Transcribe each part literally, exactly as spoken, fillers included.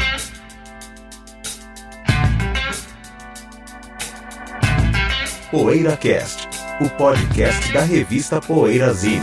PoeiraCast, o podcast da revista Poeirazine.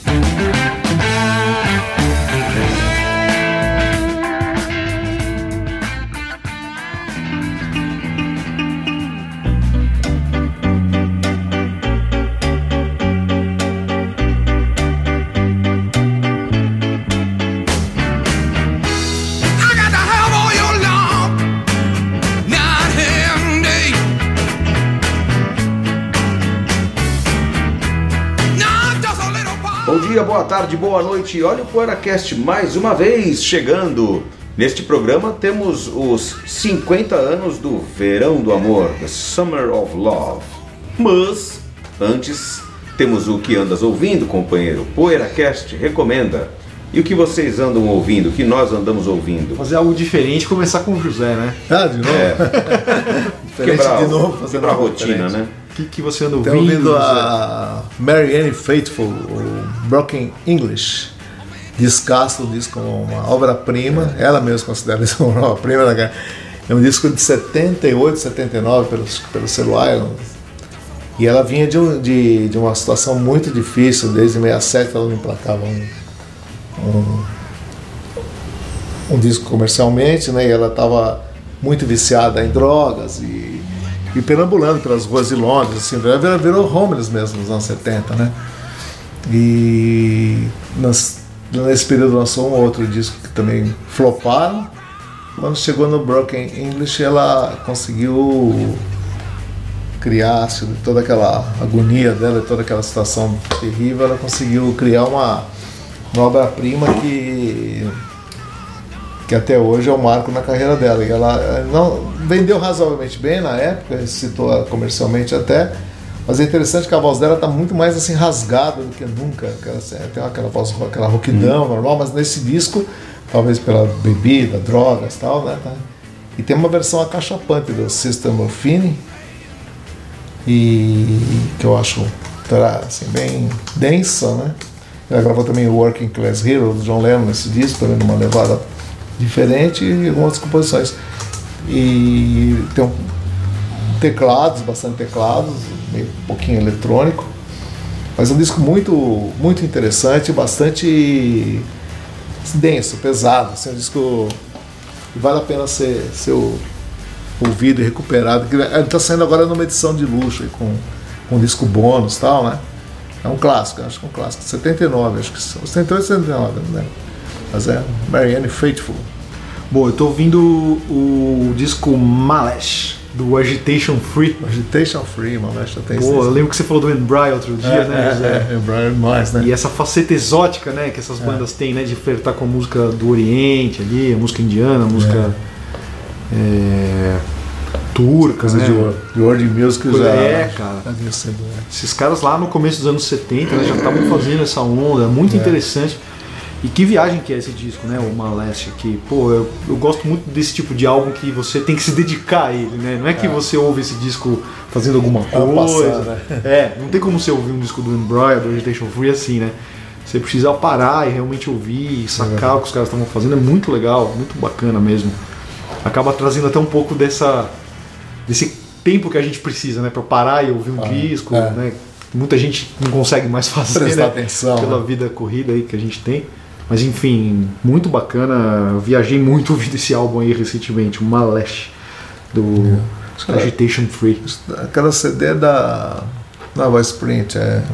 Bom dia, boa tarde, boa noite. Olha o PoeiraCast mais uma vez chegando. Neste programa temos os cinquenta anos do Verão do Amor, The Summer of Love. Mas, antes, temos o que andas ouvindo, companheiro. PoeiraCast recomenda. E o que vocês andam ouvindo, o que nós andamos ouvindo? Fazer algo diferente e começar com o José, né? Ah, de novo? É. Quebrar de novo, fazer quebrar a rotina, diferente. Né? O que, que você anda ouvindo? Estou ouvindo a Marianne Faithfull, o Broken English. Descasso o disco como uma obra-prima. Ela mesma considera isso uma obra-prima. É um disco de setenta e oito, setenta e nove pelo, pelo selo Island. E ela vinha de, um, de, de uma situação muito difícil. Desde sessenta e sete ela não emplacava um, um, um disco comercialmente, né? E ela estava muito viciada em drogas e E perambulando pelas ruas de Londres, assim, ela virou homeless mesmo nos anos setenta, né? E nas, nesse período lançou um outro disco que também floparam. Quando chegou no Broken English, ela conseguiu criar, assim, toda aquela agonia dela, toda aquela situação terrível, ela conseguiu criar uma, uma obra-prima que que até hoje é um marco na carreira dela. E ela não vendeu razoavelmente bem na época, citou comercialmente até, mas é interessante que a voz dela está muito mais assim rasgada do que nunca. Ela tem aquela voz, aquela rouquidão normal, mas nesse disco, talvez pela bebida, drogas e tal, né? Tá? E tem uma versão acachapante do Sister Morphine, e que eu acho assim, bem densa, né? Ela gravou também o Working Class Hero do John Lennon nesse disco, também numa levada diferente, e algumas composições. E tem um, teclados, bastante teclados, meio um pouquinho eletrônico, mas é um disco muito, muito interessante, bastante denso, pesado. Assim, é um disco que vale a pena ser, ser ouvido e recuperado. Ele está saindo agora numa edição de luxo, com, com um disco bônus e tal, né? É um clássico, acho que é um clássico, setenta e nove, acho que são, setenta e oito, setenta e nove, né? Mas é Marianne Faithfull. Bom, eu tô ouvindo o, o disco Malesh, do Agitation Free. Agitation Free, Malesh tem. Pô, eu lembro que você falou do Embry outro dia, é, né, José? É, é, Embry mais, né? E essa faceta exótica, né, que essas é. bandas têm, né, de flertar com a música do Oriente ali, a música indiana, a música é. É, turca, coisa né? de, de world music coisa já. É, cara. Esses caras lá no começo dos anos setenta, né, já estavam fazendo essa onda, muito é. interessante. E que viagem que é esse disco, né, o Malesh aqui. Pô, eu, eu gosto muito desse tipo de álbum que você tem que se dedicar a ele, né? Não é que é. você ouve esse disco fazendo alguma coisa. Passar, né? É, não tem como você ouvir um disco do Embry, do Agitation Free assim, né? Você precisa parar e realmente ouvir, e sacar é. o que os caras estavam fazendo. É muito legal, muito bacana mesmo. Acaba trazendo até um pouco dessa, desse tempo que a gente precisa, né? Pra parar e ouvir um ah, disco, é. né? Muita gente não consegue mais fazer, prestar né? atenção, pela né? vida corrida aí que a gente tem. Mas enfim, muito bacana. Eu viajei muito ouvindo esse álbum aí recentemente, o Malesh, do é. Agitation Free. Aquela C D da Nova Sprint, é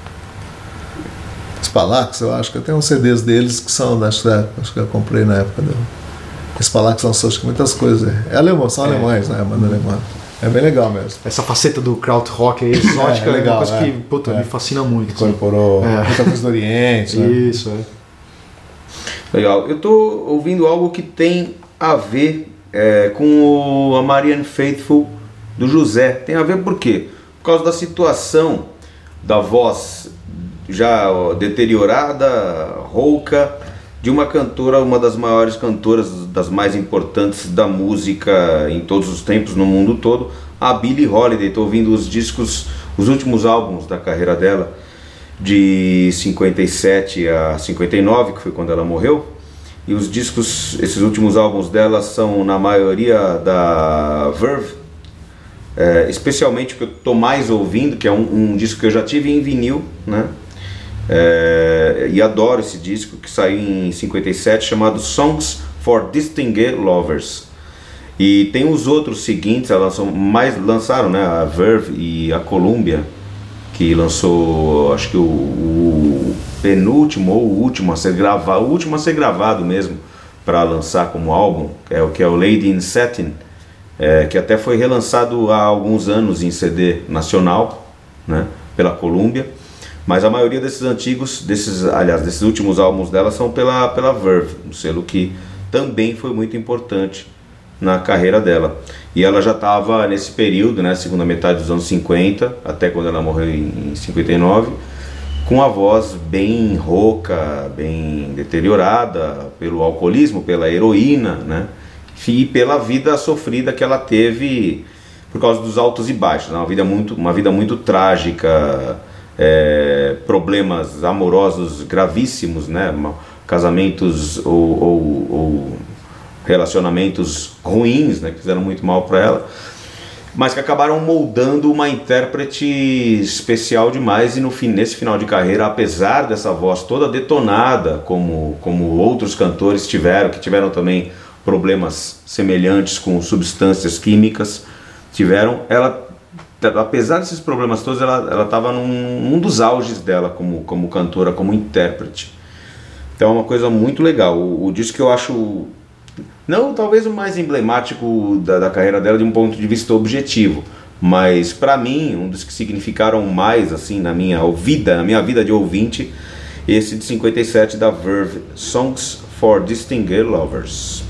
Spalax, eu acho que tem uns C Ds deles que são, acho que, acho que eu comprei na época do Spalax, lançou acho que muitas coisas. É alemão, são é. alemães, né? Banda uhum. alemã. É bem legal mesmo. Essa faceta do krautrock aí, exótica, é, é, legal, é uma coisa é. que puta, é. me fascina muito. Incorporou assim. muita coisa do Oriente. Né? Isso, é. Legal. Eu tô ouvindo algo que tem a ver é, com o, a Marianne Faithfull do José. Tem a ver por quê? Por causa da situação da voz já deteriorada, rouca, de uma cantora, uma das maiores cantoras, das mais importantes da música em todos os tempos, no mundo todo, a Billie Holiday. Estou ouvindo os discos, os últimos álbuns da carreira dela, de cinquenta e sete a cinquenta e nove, que foi quando ela morreu, e os discos, esses últimos álbuns dela são na maioria da Verve, é, especialmente o que eu estou mais ouvindo, que é um, um disco que eu já tive em vinil, né? É, e adoro esse disco, que saiu em cinquenta e sete, chamado Songs for Distinguished Lovers. E tem os outros seguintes, elas são mais, lançaram, né, a Verve e a Columbia, que lançou, acho que o, o penúltimo ou o último a ser gravado, o último a ser gravado mesmo, para lançar como álbum, é o que é o Lady in Satin, é, que até foi relançado há alguns anos em C D nacional, né, pela Columbia. Mas a maioria desses antigos, desses, aliás, desses últimos álbuns dela são pela, pela Verve, um selo que também foi muito importante na carreira dela. E ela já estava nesse período, né, segunda metade dos anos cinquenta, até quando ela morreu em cinquenta e nove, com a voz bem rouca, bem deteriorada pelo alcoolismo, pela heroína, né, e pela vida sofrida que ela teve por causa dos altos e baixos, né, uma vida muito, uma vida muito trágica. É, problemas amorosos gravíssimos, né? Casamentos ou, ou, ou relacionamentos ruins, né? Que fizeram muito mal para ela, mas que acabaram moldando uma intérprete especial demais. E no fim, nesse final de carreira, apesar dessa voz toda detonada, como, como outros cantores tiveram, que tiveram também problemas semelhantes com substâncias químicas, tiveram, ela, apesar desses problemas todos, ela estava num, num dos auges dela como, como cantora, como intérprete. Então é uma coisa muito legal. O, o disco que eu acho, não talvez o mais emblemático da, da carreira dela de um ponto de vista objetivo, mas para mim, um dos que significaram mais assim na minha vida, na minha vida de ouvinte, esse de cinquenta e sete da Verve, Songs for Distinguished Lovers.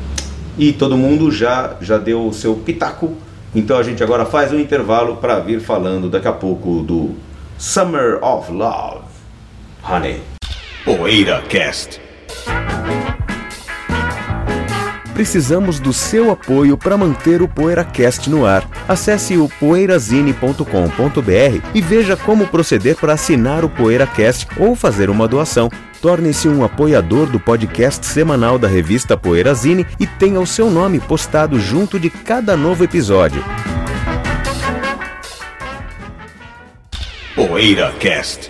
E todo mundo já, já deu o seu pitaco. Então a gente agora faz um intervalo para vir falando daqui a pouco do Summer of Love, Honey. PoeiraCast. Precisamos do seu apoio para manter o PoeiraCast no ar. Acesse o poeirazine ponto com ponto br e veja como proceder para assinar o PoeiraCast ou fazer uma doação. Torne-se um apoiador do podcast semanal da revista Poeirazine e tenha o seu nome postado junto de cada novo episódio. PoeiraCast.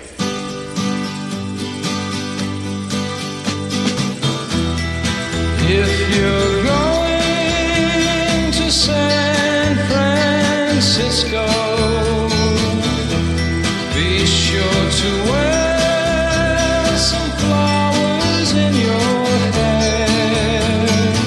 If you're going to San Francisco, be sure to wear some flowers in your hair.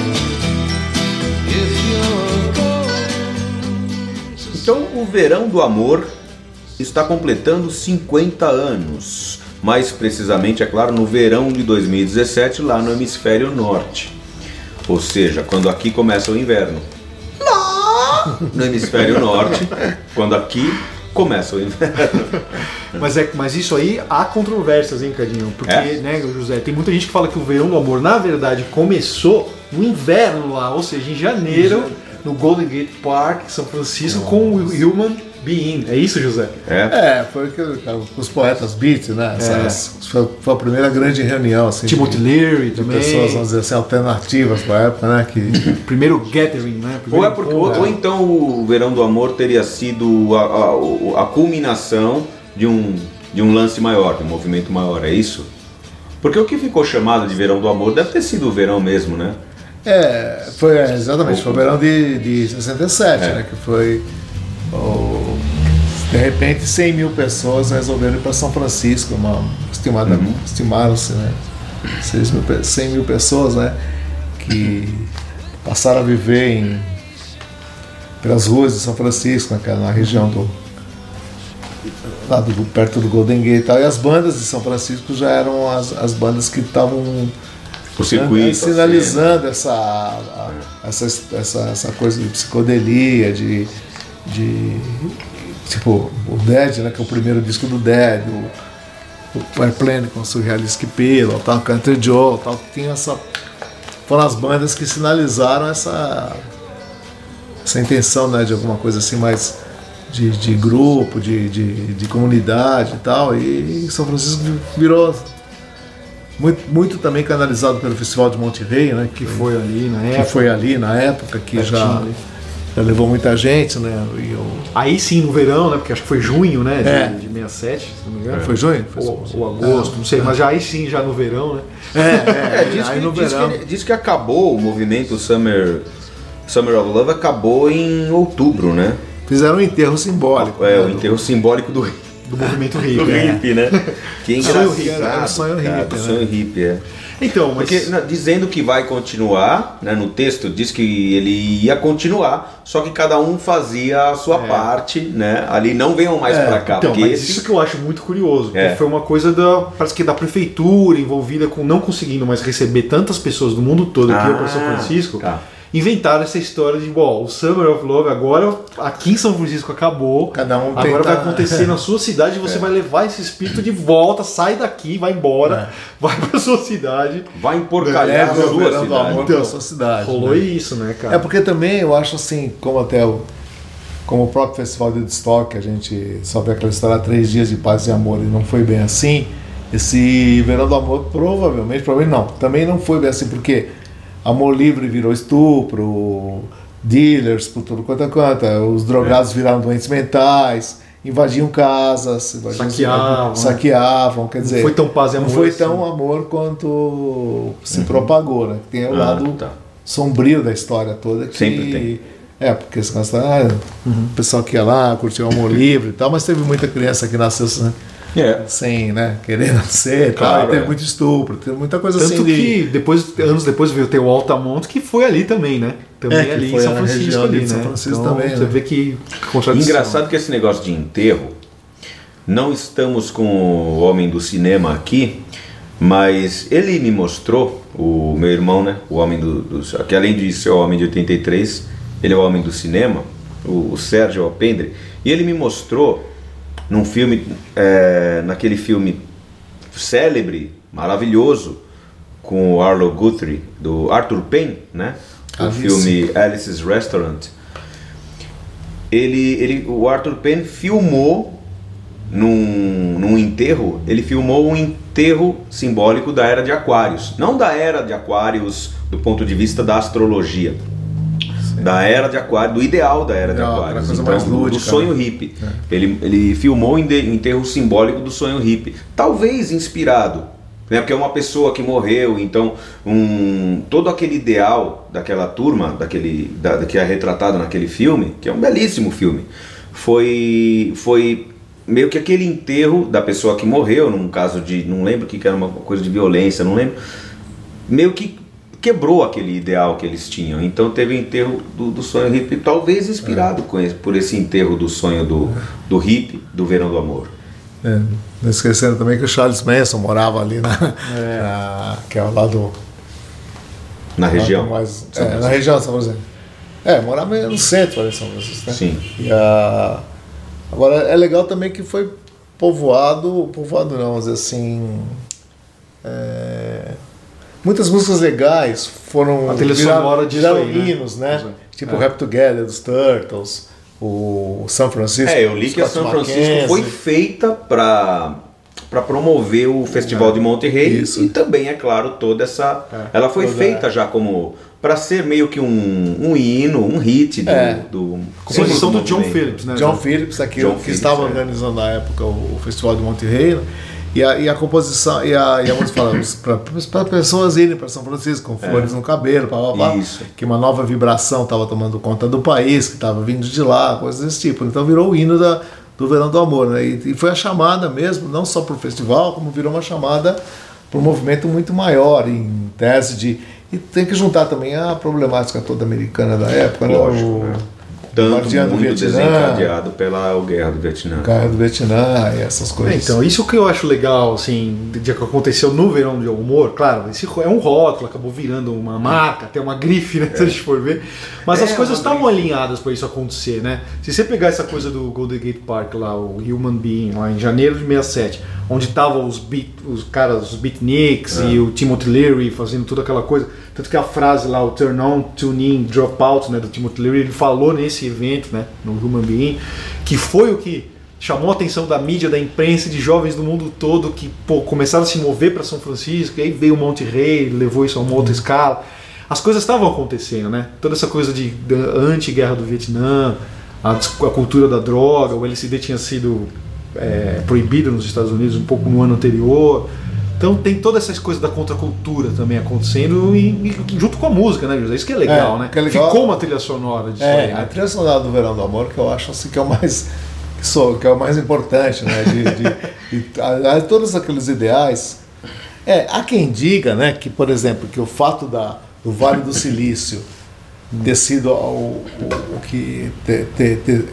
If you're going to... Então o Verão do Amor está completando cinquenta anos. Mais precisamente, é claro, no verão de dois mil e dezessete, lá no hemisfério norte. Ou seja, quando aqui começa o inverno. Lá no hemisfério norte, quando aqui começa o inverno. Mas, é, mas isso aí há controvérsias, hein, Cadinho? Porque, é. né, José, tem muita gente que fala que o Verão do Amor, na verdade, começou no inverno lá, ou seja, em janeiro, no Golden Gate Park, São Francisco, Nossa. com o Human Being. É isso, José? É, é foi que os poetas Beat, né? Essas, é. foi, foi a primeira grande reunião, assim. Timothy Leary de também. pessoas, vamos dizer assim, alternativas para a época, né? Que... Primeiro gathering, né? Primeiro ou, é porque, ou, ou então o Verão do Amor teria sido a, a, a culminação de um, de um lance maior, de um movimento maior, é isso? Porque o que ficou chamado de Verão do Amor deve ter sido o verão mesmo, né? É, foi exatamente, foi o verão de, de sessenta e sete, é. né? Que foi. Oh, de repente cem mil pessoas resolveram ir para São Francisco, uma estimada, uhum. estimaram-se, né, cem mil pessoas, né, que passaram a viver em, pelas ruas de São Francisco, naquela, na região do, lá do, perto do Golden Gate e tal, e as bandas de São Francisco já eram as, as bandas que estavam o circuito, sinalizando assim, essa, a, essa, essa, essa coisa de psicodelia, de de tipo o Dead, né, que é o primeiro disco do Dead, o, o Airplane com o Surrealistic Pillow, tal, Country Joe, tal, que tinha essa, foram as bandas que sinalizaram essa essa intenção, né, de alguma coisa assim mais de, de grupo, de, de, de comunidade e tal, e São Francisco virou muito, muito também canalizado pelo Festival de Monterrey, né? Que foi ali na que época. foi ali na época, que Pertinho já, ali. já levou muita gente, né? E eu, Aí sim, no verão, né? Porque acho que foi junho, né? De, É. de sessenta e sete, se não me engano. Foi junho? Foi Ou, ou agosto, não sei, mas já aí sim, já no verão, né? É, é, É, diz, aí que, no diz, verão. que, diz que acabou o movimento Summer, Summer of Love, acabou em outubro, né? Fizeram um enterro simbólico. É, né, o enterro simbólico do, Do movimento hippie. do né? hippie, né? Que é Sonho engraçado, hippie, era o sonho cara, hippie, o né? sonho hippie, é. Então, mas... Porque na- dizendo que vai continuar, né, no texto diz que ele ia continuar, só que cada um fazia a sua É. parte, né? Ali não venham mais É, pra cá, Então, porque mas esse isso que eu acho muito curioso, porque É. foi uma coisa da, parece que da prefeitura envolvida com não conseguindo mais receber tantas pessoas do mundo todo aqui Ah, para São Francisco, tá. inventaram essa história de, bom, o Summer of Love agora aqui em São Francisco acabou, Cada um agora tenta- vai acontecer na sua cidade, você vai levar esse espírito de volta, sai daqui, vai embora, vai para sua cidade. vai emporcalhar a Leve o sua verão do cidade. amor Então, pra sua cidade. Rolou né? isso, né, cara? É porque também eu acho assim, como até o, como o próprio Festival de Woodstock, que a gente só vê aquela história três dias de paz e amor e não foi bem assim. Esse Verão do Amor provavelmente, provavelmente não, também não foi bem assim, porque amor livre virou estupro, dealers por tudo quanto é quanto, os drogados viraram doentes mentais, invadiam casas, invadiam, Saqueavam, né? saqueavam, quer dizer, Não foi tão paz e não amor foi assim. tão amor quanto se propagou, né? Tem o Ah, lado tá. sombrio da história toda que Sempre tem. é, porque esse negócio, ah, o pessoal que ia lá, curtiu o amor livre e tal, mas teve muita criança que nasceu né, É. sem, né, querer nascer e tal, Claro, e teve é. muito estupro, teve muita coisa Tanto assim de... que depois, anos depois veio ter o Altamonte, que foi ali também, né? Também É, que ali em foi São na Francisco região ali, ali de né? São Francisco Então, também, você né? vê que contradição. Engraçado que esse negócio de enterro, não estamos com o homem do cinema aqui, mas ele me mostrou, o meu irmão, né, o homem do, do que além de ser o homem de oitenta e três, ele é o homem do cinema, o, o Sérgio Alpendre, e ele me mostrou num filme, é, naquele filme célebre, maravilhoso, com o Arlo Guthrie, do Arthur Penn, né, o Ah, filme Alice's Restaurant. Ele, ele, o Arthur Penn filmou num, num enterro, ele filmou um enterro simbólico da Era de Aquários, não da Era de Aquários do ponto de vista da astrologia, da Era de Aquário, do ideal da Era de Ideal, Aquários, aquela coisa então, mais do, do lúdica, sonho né? hippie. Ele, ele filmou um ende- um enterro simbólico do sonho hippie, talvez inspirado, né, porque é uma pessoa que morreu, então um, todo aquele ideal daquela turma, daquele, da, que é retratado naquele filme, que é um belíssimo filme, foi, foi meio que aquele enterro da pessoa que morreu, num caso de, não lembro que era uma coisa de violência, não lembro, meio que quebrou aquele ideal que eles tinham. Então teve o enterro do, do sonho hippie, talvez inspirado com esse, por esse enterro do sonho do, do hippie, do Verão do Amor. É, não esquecendo também que o Charles Manson morava ali na, na que é ao lado Na região. lado mais, São é, na Francisco. região de São Francisco. É, morava no centro ali de São Francisco, né? Sim. E a, agora é legal também que foi povoado, povoado não, vamos dizer assim, é, muitas músicas legais foram A trilha sonora disso viraram aí, né? hinos, né? Pois é. Tipo É. Rap Together dos Turtles, o São Francisco. É, eu li que a Scott São Francisco McKenzie. foi feita para para promover o Festival de Monterrey Isso. e também, é claro, toda essa... É. Ela foi Toda- feita já como... para ser meio que um, um hino, um hit do... É. do Composição do John movimento. Phillips, né? John Phillips, aqui, John que Phillips, estava é. organizando na época o, o Festival de Monterrey, né? e, a, e a composição, e a, e a música fala para pessoas irem para São Francisco com flores no cabelo, pá, pá, pá, Isso. que uma nova vibração estava tomando conta do país, que estava vindo de lá, coisas desse tipo. Então virou o hino da, do Verão do Amor, né? E, e foi a chamada mesmo, não só para o festival, como virou uma chamada para um movimento muito maior, em tese de... E tem que juntar também a problemática toda americana da época, Lógico, né? O, né? Tanto Guardiã do muito Vietnã. desencadeado pela guerra do Vietnã. Guerra do Vietnã e essas É, coisas. então, isso que eu acho legal, assim, de que aconteceu no Verão de Humor, claro, esse é um rótulo, acabou virando uma marca, até uma grife, né, se a gente for ver, mas É, as coisas uma estavam alinhadas para isso acontecer, né? Se você pegar essa coisa do Golden Gate Park lá, o Human Being, lá em janeiro de sessenta e sete, onde estavam os, beat, os caras, os beatniks e o Timothy Leary fazendo toda aquela coisa, tanto que a frase lá, o turn on, tune in, drop out, né, do Timothy Leary, ele falou nesse evento, né, no Human Being, que foi o que chamou a atenção da mídia, da imprensa, de jovens do mundo todo que pô, começaram a se mover para São Francisco, e aí veio o Monte Rei, levou isso a uma outra escala. As coisas estavam acontecendo, né? Toda essa coisa de, de anti-guerra do Vietnã, a, a cultura da droga, o L S D tinha sido é, proibido nos Estados Unidos um pouco no ano anterior. Então tem toda essa coisa da contracultura também acontecendo e, e junto com a música, né, José? Isso que é legal, É, né? que é legal. Ficou uma trilha sonora disso É, aí, a né? trilha sonora do Verão do Amor, que eu acho assim que é o mais que, sou, que é o mais importante, né? De, de, de, a, a, todos aqueles ideais. É, há quem diga, né, que, por exemplo, que o fato da, do Vale do Silício ter sido o, o, o que ter, ter, ter,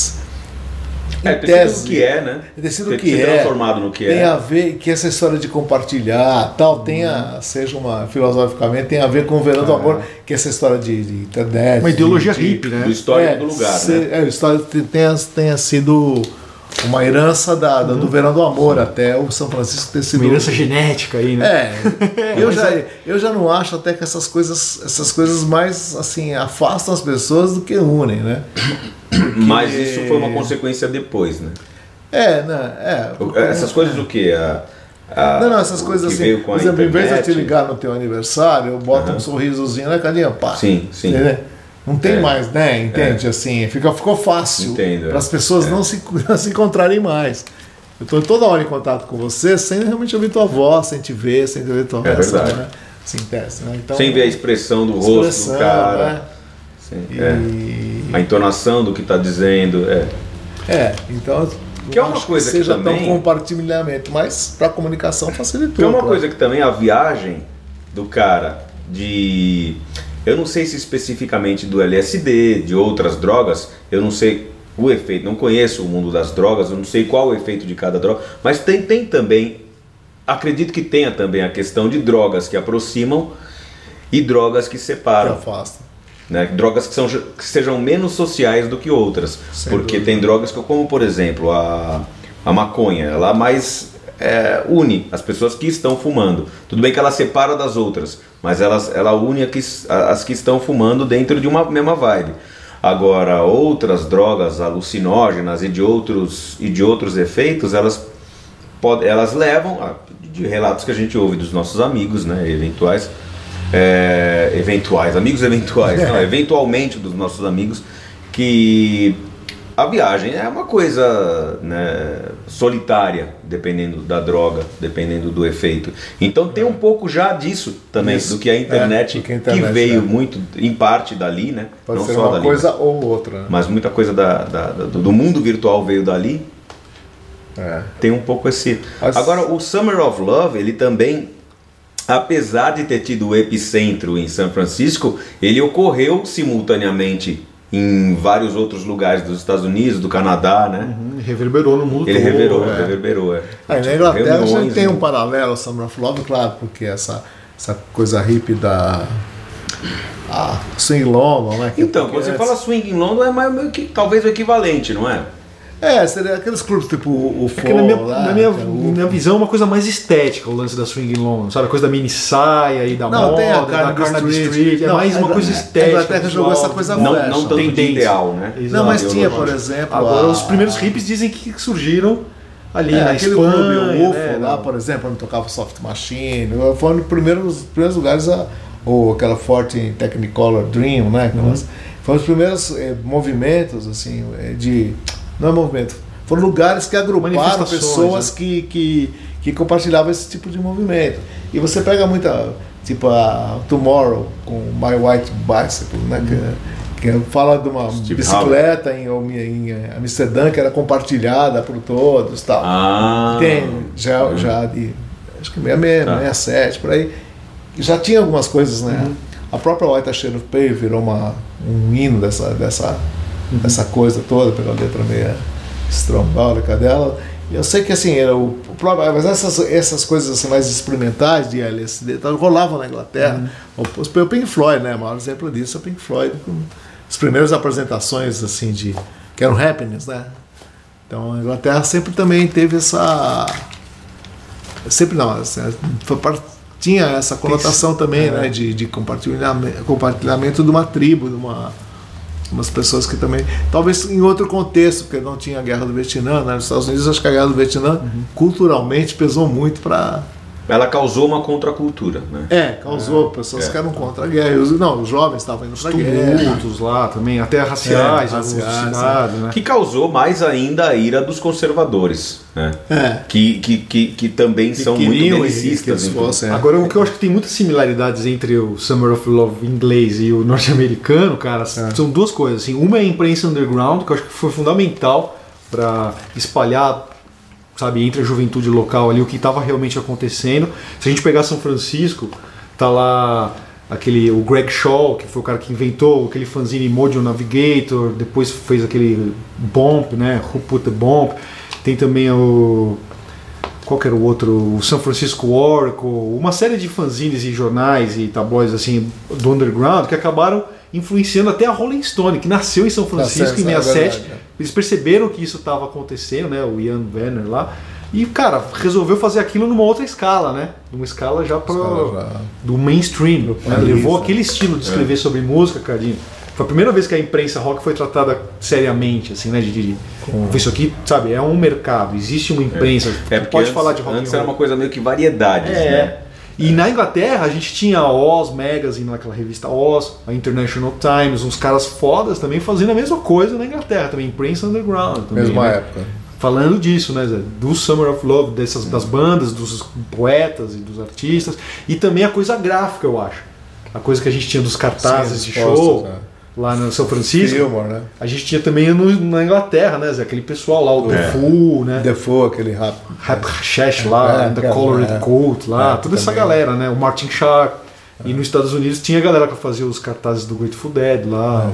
É, ter sido o que é, né? ter sido Ter o que se é, transformado no que tem é. a ver que essa história de compartilhar tal tenha, seja uma filosoficamente, tem a ver com o Verão do Amor, que essa história de, de internet, Uma ideologia de, de- hippie, né? Do histórico é, do lugar, se- né? É, o histórico te- tenha, tenha sido uma herança da, da- do Verão do Amor, até o São Francisco ter sido. Uma herança genética aí, né? É, eu já, eu já não acho até que essas coisas, essas coisas mais assim afastam as pessoas do que unem, né? Mas isso foi uma consequência depois, né? É, né? É. O- Essas coisas do que? A, a- Não, não, essas o coisas que assim. veio com Por a exemplo, em vez de eu te internet. ligar no teu aniversário, eu boto Aham. um sorrisozinho na carinha, pá. Sim, sim. Entendeu? Não tem É. mais, né? Entende? Assim, fica, ficou fácil Entendo, é. para as pessoas É. não se, não se encontrarem mais. Eu estou toda hora em contato com você sem realmente ouvir tua voz, sem te ver, sem ver tua É reação, verdade. né? Síntese, né? Então, Sem ver a expressão do rosto expressão, do cara. né? Sim, E- é. A entonação do que está dizendo. É. É, então. Que é eu uma acho coisa que seja também- tão compartilhamento, mas para a comunicação facilitou. Então é uma claro. coisa que também a viagem do cara de... Eu não sei se especificamente do L S D, de outras drogas, eu não sei o efeito, não conheço o mundo das drogas, eu não sei qual o efeito de cada droga, mas tem, tem também, acredito que tenha também a questão de drogas que aproximam e drogas que Que separam. afasta. Né? Drogas que, são, que sejam menos sociais do que outras. Sem porque dúvida. tem drogas que, como por exemplo a, a maconha, ela mais é, une as pessoas que estão fumando. Tudo bem que ela separa das outras, mas elas, ela une a que, as que estão fumando dentro de uma mesma vibe. Agora, outras drogas alucinógenas e de outros, e de outros efeitos, elas, pod, elas levam, a, de relatos que a gente ouve dos nossos amigos, né, eventuais, É, eventuais, amigos eventuais, não, eventualmente dos nossos amigos, que a viagem é uma coisa, né, solitária, dependendo da droga, dependendo do efeito. Então tem um pouco já disso também, Isso. do que a internet, É, do que a internet, que veio é. muito, em parte dali, né? Pode não ser só uma dali, coisa ou outra. Né? mas muita coisa da, da- do do mundo virtual veio dali. É. Tem um pouco esse... As- Agora, o Summer of Love, ele também, apesar de ter tido o epicentro em São Francisco, ele ocorreu simultaneamente em vários outros lugares dos Estados Unidos, do Canadá, né? Hum, reverberou no mundo Ele todo. reverberou, é. reverberou, é. Aí na Inglaterra a gente Reuniões, tem né? um paralelo ao Summer of Love, claro, porque essa, essa coisa hippie da a Swing London, né? que Então, porque quando você antes- fala swing em London, é mais, meio que, talvez o equivalente, não é? É, seria aqueles clubes tipo o Porque na minha, Fall lá, na minha, que é o- minha visão é uma coisa mais estética o lance da Swing in London, sabe? A coisa da mini saia e da Não, moda, tem a da Carnaby Carnaby Street. Street, é Não, mais uma a- coisa a estética. Inglaterra jogou visual, essa coisa Não, fashion. não tanto de Tendência. ideal, né? Exato. Não, mas Eu tinha, não por acho. exemplo. Agora, a- os primeiros hippies dizem que surgiram ali É, na aquele Espanha. clube, o U F O, né, lá, na- por exemplo, onde tocava Soft Machine, foi um dos primeiros, primeiros lugares, a, ou aquela Forte Technicolor Dream, né? Aquelas, Foram os primeiros eh, movimentos, assim, eh, de. Não é movimento, foram lugares que agruparam Manifestações, pessoas né? que, que, que compartilhavam esse tipo de movimento. E você pega muita, tipo a Tomorrow com My White Bicycle, né? Que, que fala de uma Steve bicicleta em, em, em Amsterdã que era compartilhada por todos e tal. Ah, Tem, já, já de acho que sessenta e seis, Tá. sessenta e sete, por aí. Já tinha algumas coisas, né? A própria White Shade of Pale virou uma, um hino dessa, dessa, dessa coisa toda, pela letra meio estrombólica dela. E eu sei que assim, era o, o próprio, mas essas, essas coisas assim, mais experimentais de L S D tal, rolavam na Inglaterra. O, o Pink Floyd, né? O maior exemplo disso é o Pink Floyd, com as primeiras apresentações assim de que eram happenings, né? Então a Inglaterra sempre também teve essa. Sempre não, assim, foi par- tinha essa conotação também, é. né? De, de compartilhamento, compartilhamento de uma tribo, de uma, umas pessoas que também, talvez em outro contexto, porque não tinha a Guerra do Vietnã, né? Nos Estados Unidos acho que a Guerra do Vietnã Uhum. culturalmente pesou muito para Ela causou uma contracultura, né? é, causou pessoas é. que eram contra a guerra. E os, não, os jovens estavam indo para a guerra. Tumultos lá também, até raciais, É, em algumas raciais, cidades, né? Que causou mais ainda a ira dos conservadores, né? É. Que, que, que, que também Que são muito queriam que belicistas. eles inclusive. fossem. é. Agora, o que eu acho que tem muitas similaridades entre o Summer of Love inglês e o norte-americano, cara, são duas coisas. Assim, uma é a imprensa underground, que eu acho que foi fundamental para espalhar, sabe, entre a juventude local ali o que estava realmente acontecendo. Se a gente pegar São Francisco, tá lá aquele o Greg Shaw, que foi o cara que inventou aquele fanzine Mojo Navigator, depois fez aquele Bomb, né, Who Put the Bomb. Tem também o qual que era o outro, o San Francisco Oracle, uma série de fanzines e jornais e tabloides assim do underground que acabaram influenciando até a Rolling Stone, que nasceu em São Francisco em é sessenta e sete. verdade, é. Eles perceberam que isso estava acontecendo, né, o Ian Werner lá, e cara, resolveu fazer aquilo numa outra escala, né, numa escala já para Escala já- do mainstream, né? país, Levou né? aquele estilo de escrever sobre música, Cardinho. Foi a primeira vez que a imprensa rock foi tratada seriamente, assim, né, de, de isso aqui, sabe, é um mercado, existe uma imprensa É que porque pode antes, falar de rock antes and era roll. uma coisa meio que variedades, É. né? E na Inglaterra a gente tinha a Oz Magazine, naquela revista Oz, a International Times, uns caras fodas também fazendo a mesma coisa na Inglaterra, também imprensa underground também, Mesma né? época. Falando disso, né, Zé? Do Summer of Love, dessas, das bandas, dos poetas e dos artistas, e também a coisa gráfica, eu acho. A coisa que a gente tinha dos cartazes Sim, de os posters, show né? lá no São Francisco. Fillmore, né? A gente tinha também no, na Inglaterra, né, Zé? Aquele pessoal lá, o É. Defoe, né? Defoe, aquele rap. Rap Hashesh lá, É, The é, Colored é. Coat lá, É, toda essa também. galera, né? O Martin Sharp. E nos Estados Unidos tinha a galera que fazia os cartazes do Grateful Dead lá.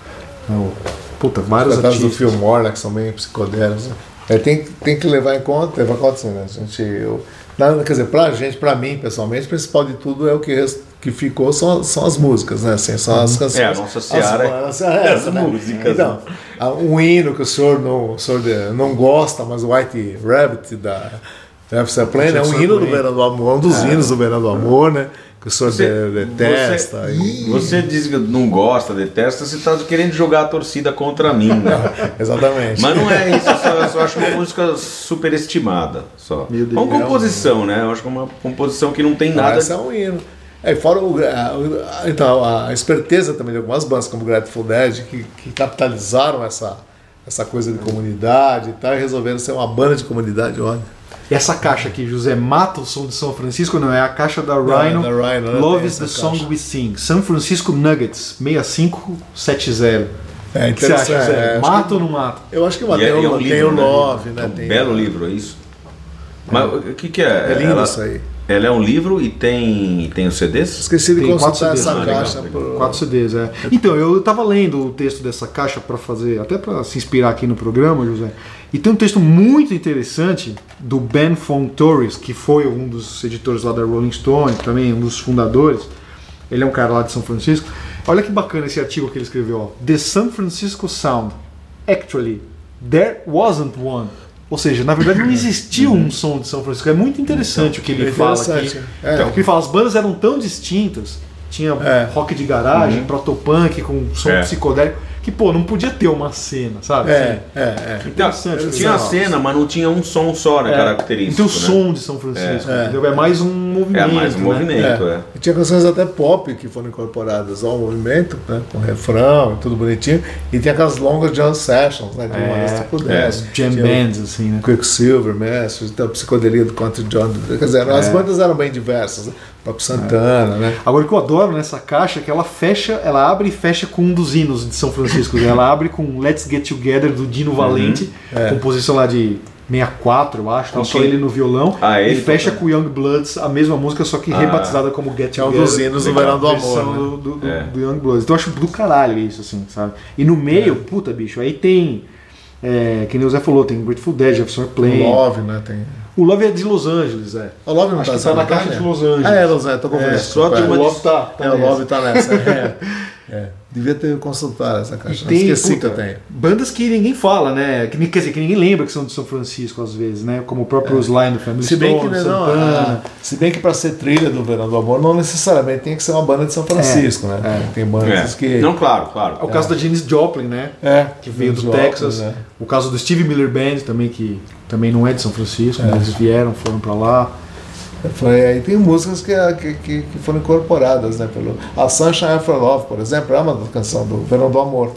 o- o- puta, vários Os cartazes do artistas. Fillmore, né, que são bem psicodélicos. né? É, tem, tem que levar em conta, levar em conta assim, né? A gente, eu, na- quer dizer, pra gente, pra mim, pessoalmente, o principal de tudo é o que, res- que ficou são, são as músicas, né? Assim, são as canções. É, a nossa seara as, é é, as né? músicas, Então, a- um hino que o senhor não, o senhor de- não gosta, mas o White Rabbit da Jefferson Airplane é um Jefferson hino do Airplane. Verão do Amor, um dos hinos do Verão do Amor, né? Que o senhor Você- de- detesta. Você, e- você diz que não gosta, detesta, você está querendo jogar a torcida contra mim, né? Exatamente. Mas não é isso, eu só, eu só acho uma música superestimada. Só. Meu Deus. Uma composição, né? Eu acho que é uma composição que não tem Não, nada. essa é um hino. É, fora o, a, o- então, a esperteza também de algumas bandas, como o Grateful Dead, que, que capitalizaram essa, essa coisa de comunidade e tal, e resolveram ser uma banda de comunidade, olha. E essa caixa aqui, José, mata o som de São Francisco? Não, é a caixa da Da- Rhino. da Rhino, né? Love Tem is the essa Song caixa. We Sing. São Francisco Nuggets, seis cinco sete zero. É O que você acha, interessante. Zé? é, acho Mata que- ou não mata? Eu acho que E tem, é- o, e é um tem livro, o né? Love, É né? um Tem, belo livro, é isso? Mas o que, que é? É lindo ela, isso aí. ela é um livro e tem, tem os C Ds? Esqueci de Tem quatro consultar C Ds. essa Ah, legal, caixa. legal. por- Quatro C Ds, é. Então, eu tava lendo o texto dessa caixa para fazer, até para se inspirar aqui no programa, José. E tem um texto muito interessante do Ben Fong Torres, que foi um dos editores lá da Rolling Stone, também um dos fundadores. Ele é um cara lá de São Francisco. Olha que bacana esse artigo que ele escreveu, ó. The San Francisco Sound. Actually, there wasn't one. Ou seja, na verdade não existiu um som de São Francisco. É muito interessante o que ele É fala interessante. aqui. É. Então, que ele fala, as bandas eram tão distintas. Tinha É. rock de garagem, protopunk com som É. psicodélico, que pô, não podia ter uma cena, sabe? É, é, é. Então, Interessante, tinha a legal. cena, mas não tinha um som só, né, É. característico. Então o né? som de São Francisco, É. entendeu? É mais um movimento. É mais um né? movimento, é. E tinha canções até pop que foram incorporadas ao movimento, né, com refrão e tudo bonitinho. E tinha aquelas longas jam sessions, né, de uma É, lista por é. dez. Jam Tinha bands, assim, né? o Quicksilver, Masters, então, a psicodelia do Country John. Quer dizer, as bandas eram bem diversas, né? O próprio Santana, né? Agora o que eu adoro nessa caixa é que ela fecha, ela abre e fecha com um dos hinos de São Francisco. né? Ela abre com Let's Get Together do Dino Valente, É. composição lá de sessenta e quatro, eu acho, tá Com só quem? ele no violão. Ah, e ele fecha tocando. com Young Bloods, a mesma música, só que Ah. rebatizada como Get Que é um Together. dos hinos do legal. Verão do Amor. versão Né? do, do, do- É. do Young Bloods. Então eu acho do caralho isso, assim, sabe? E no meio, puta, bicho, aí tem, é, que nem o Zé falou, tem Grateful Dead, Jefferson Airplane. O Love, né? Tem... O Love é de Los Angeles, é. O Love não Acho tá que tá na nessa caixa né? de Los Angeles. Ah, é, Los Angeles, tô confundindo. só desculpa, tem é. uma O Love tá, tá É, o nessa. Love tá nessa. É. É, devia ter consultado essa caixa. E tem, Esqueci puta, que eu tenho. bandas que ninguém fala, né? Que, quer dizer, que ninguém lembra que são de São Francisco às vezes, né? Como o próprio é. Sly do Family Se bem, Stone, que, não, Santana. ah, se bem que para ser trilha do Verão do Amor não necessariamente tem que ser uma banda de São Francisco, É, né? é. Tem bandas É. que... Não, claro, claro. É o caso da Janis Joplin, né? É, Que veio do Joplin, Texas. né? O caso do Steve Miller Band também, que também não é de São Francisco, É. mas eles vieram, foram pra lá. Foi, aí tem músicas que, que, que, que foram incorporadas, né? Pelo, a Sunshine of Love, por exemplo, é uma canção do Verão do Amor.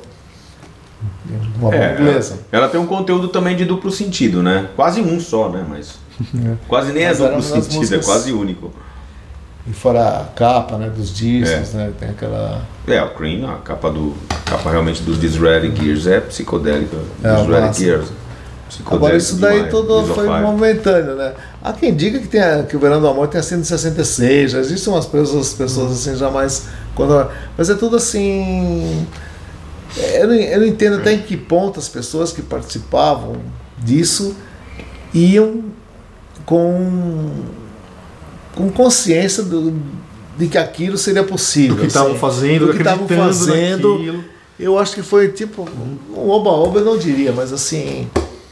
Uma banda É, inglesa. ela tem um conteúdo também de duplo sentido, né? Quase um só, né? Mas quase nem é Mas era duplo uma das sentido, músicas- é quase único. E fora a capa, né, dos discos, né? Tem aquela... É, o Cream, a capa do a capa realmente dos Disraeli Gears é psicodélica. É, Disraeli massa. Gears. Psicodélico Agora isso daí demais, tudo Is of foi Fire. momentâneo, né? Há quem diga que, tenha, que o Verão do Amor tenha sido em sessenta e seis, já existem umas pessoas, pessoas assim já mais... Quando, mas é tudo assim... Eu não, eu não entendo até em que ponto as pessoas que participavam disso iam com, com consciência do, de que aquilo seria possível. Do que estavam assim. fazendo, do que estavam acreditando fazendo. naquilo. Eu acho que foi tipo um oba-oba, eu não diria, mas assim,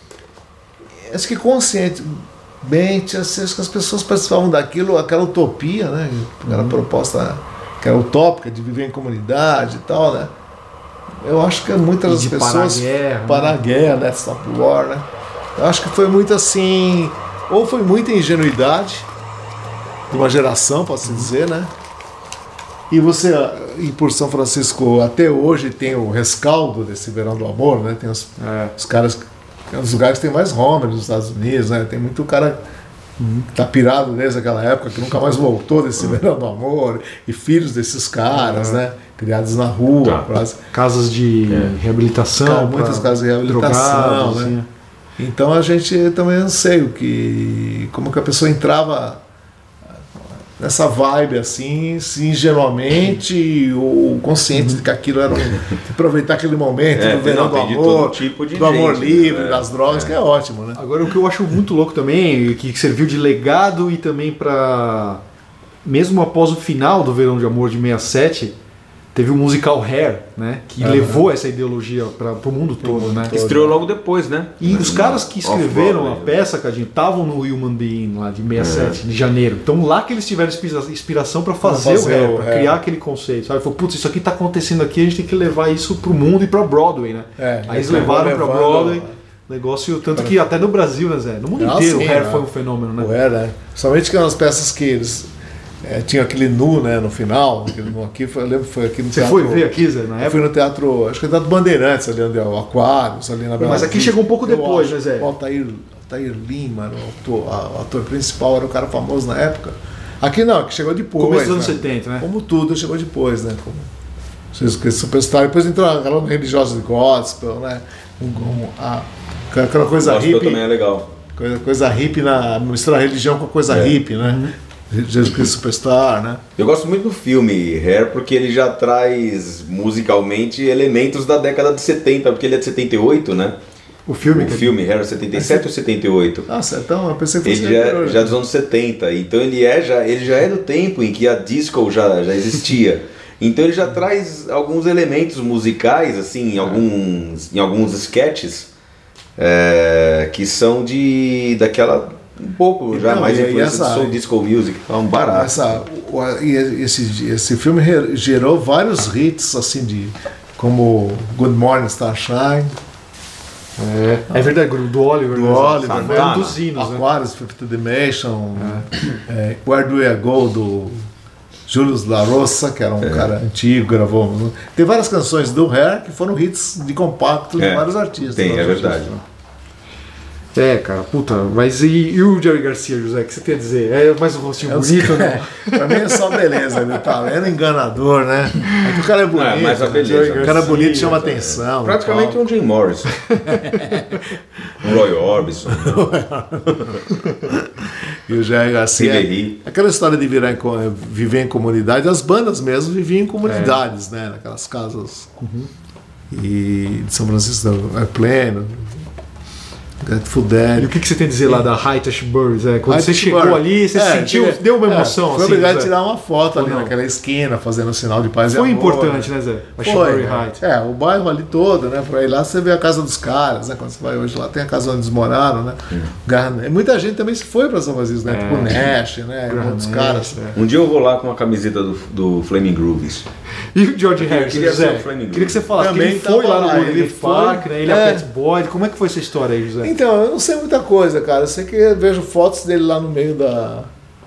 acho que conscientemente, assim, acho que as pessoas participavam daquilo, aquela utopia, né? Aquela proposta que era utópica de viver em comunidade e tal, né? Eu acho que muitas E das de pessoas parar a guerra, parar né? a guerra, né? Stop War, né? Eu acho que foi muito assim, ou foi muita ingenuidade de uma geração, posso dizer, né? E você, e por São Francisco até hoje tem o rescaldo desse Verão do Amor, né? Tem os, É. os caras, tem os lugares que tem mais homer nos Estados Unidos, né? Tem muito cara que tá pirado desde aquela época, que nunca mais voltou desse Verão do Amor, e filhos desses caras, né? Criados na rua, Tá. quase. Casas de reabilitação. Cara, muitas pra casas de reabilitação, drogados, né? assim. Então a gente também não sei o que, como que a pessoa entrava nessa vibe assim, se ingenuamente ou consciente de que aquilo era um, aproveitar aquele momento É, do verão não, do tem de amor, todo tipo de do amor gente, livre, né? das drogas, É. que é ótimo, né? Agora, o que eu acho muito louco também, que serviu de legado e também pra... Mesmo após o final do Verão de Amor de sessenta e sete, teve o musical Hair, né? Que Aham. levou essa ideologia para o mundo todo, né? Que estreou logo depois, né? E os caras que escreveram a Off-Broadway. peça, Cadinho, estavam no Human Being lá de sessenta e sete, de janeiro. Então lá que eles tiveram inspira- inspiração para fazer, fazer o Hair, o para Hair. criar aquele conceito. Sabe? Falou, putz, isso aqui tá acontecendo aqui, a gente tem que levar isso pro mundo e pra Broadway, né? É, Aí eles então, levaram pra levando- Broadway, negócio, tanto que até no Brasil, né, Zé? No mundo Ah, inteiro sim, o Hair né? foi um fenômeno, né? O Hair, né? Somente que eram as peças que eles é, tinham aquele nu, né, no final, aquele nu aqui, foi, eu lembro que foi aqui no Você teatro. foi ver aqui, Zé, na Eu época? fui no teatro, acho que no Teatro Bandeirantes, ali onde é o Aquários, ali na Bela Mas aqui Vista. chegou um pouco Eu depois, acho. né, Zé? O Altair, Altair Lima, era o ator, a- o ator principal, era o cara famoso na época. Aqui não, aqui chegou depois. Começo dos anos né? setenta, né? Como tudo, chegou depois, né? Como Jesus Cristo Superstar. Depois entrou aquela religiosa de gospel, né? Um, um, a, aquela coisa Gospel hippie. também é legal. Coisa, coisa hippie, na, misturar religião com coisa É. hippie, né? Jesus Cristo Superstar, né? Eu gosto muito do filme Hair porque ele já traz musicalmente elementos da década de setenta, porque ele é de setenta e oito, né? O filme. O que- filme Hair é setenta e sete ou setenta e oito? Nossa, então eu pensei que fosse Ele já, anterior, já é né? dos anos setenta, então ele é já ele já é do tempo em que a disco já, já existia. Então ele já traz alguns elementos musicais assim, em alguns em alguns sketches é, que são de daquela um pouco já Não, mais e- e influência essa- do soul disco music, tá um barato. Essa, o- e esse, esse filme re- gerou vários hits, assim, de como Good Morning Starshine, É, é verdade, do Oliver. do né, Zé? Oliver, Foi Santana. um dos hinos, né? Aquarius, Fifth Dimension, é, Where Do I Go, do Julius La Roça, que era um cara antigo, gravou. Tem várias canções do Hair que foram hits de compacto de É, vários artistas. tem, é vários verdade. artistas. É, cara, puta, mas e, e o Jerry Garcia, José, o que você tem a dizer? É mais um rostinho É, os- bonito, né? Pra mim é só beleza, ele tá vendo enganador, né? É que o cara é bonito. É, mas a né? beleza. O cara bonito chama Garcia, atenção. Praticamente um Jim Morrison. um Roy Orbison. E o Jair Garcia. Ribéry. Aquela história de virar em co- viver em comunidade, as bandas mesmo viviam em comunidades, né? Naquelas casas. E de São Francisco é pleno. Grateful E Dead. o que, que você tem a dizer lá da High-Touch Burns? É, quando você High-Touch chegou Burns. ali, você É, sentiu, cheguei- deu uma é, emoção, Foi assim, obrigado a Zé? tirar uma foto Ou ali não? naquela esquina, fazendo sinal de paz e Foi amor. importante, né, Zé? A Foi, Shrewsbury né? Heights. É, o bairro ali todo, né? Por aí lá você vê a casa dos caras, né? Quando você vai hoje lá, tem a casa onde eles moraram, né? Garra- Muita gente também se foi para São Francisco, né? É. Tipo o Nash, né? Graham Outros Nash, caras. é. Um dia eu vou lá com a camiseta do, do Flaming Grooves. E o George Harrison, queria ser José? o Flaming Queria que você falasse, Também que ele foi tava lá no lá, Golden ele Gate foi, Park, né? Ele é, é. a Pat Boyd. Como é que foi essa história aí, José? Então, eu não sei muita coisa, cara. Eu sei que eu vejo fotos dele lá no meio da.